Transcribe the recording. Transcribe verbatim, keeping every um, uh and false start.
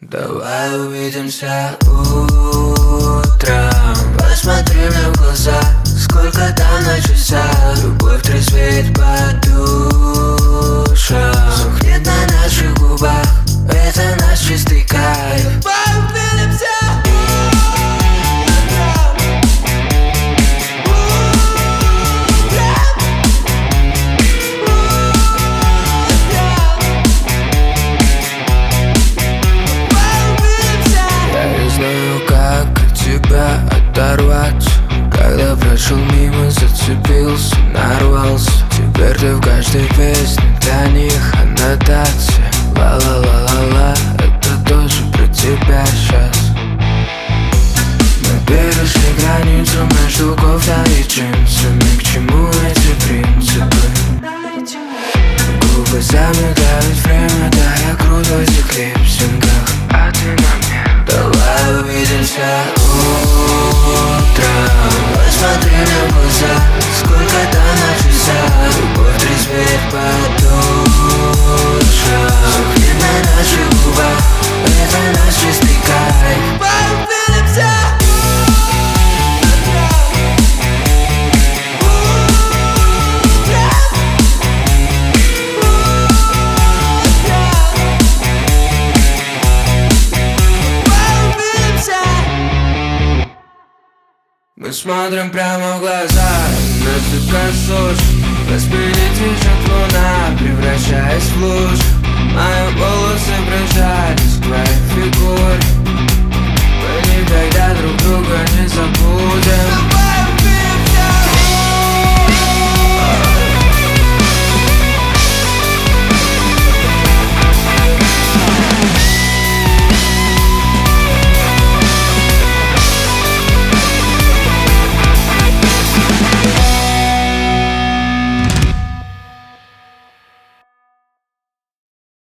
Давай увидимся утром. Посмотри мне в глаза, сколько там на часах. Любовь трезвеет по душам. Сухнет на наших губах, это наш чистый кайф. Давай увидимся. Тебя оторваться, когда прошел мимо, зацепился, нарвался. Теперь ты в каждой песне, для них аннотация. Ла-ла-ла-ла-ла, это тоже про тебя сейчас. Мы перешли границу между кофтой и джинсами. К чему эти принципы? Губы замедляют время, да я крут в этих липсингах, а ты на мне. Давай увидимся утром. Посмотри мне в глаза, сколько там на часах. Любовь трезвеет по душам. Сухнет на наших губах, это наш чистый кайф. Давай увидимся. Мы смотрим прямо в глаза, нас цветка сушь. По спине течет луна, превращаясь в луж. Мои волосы прижались к твоей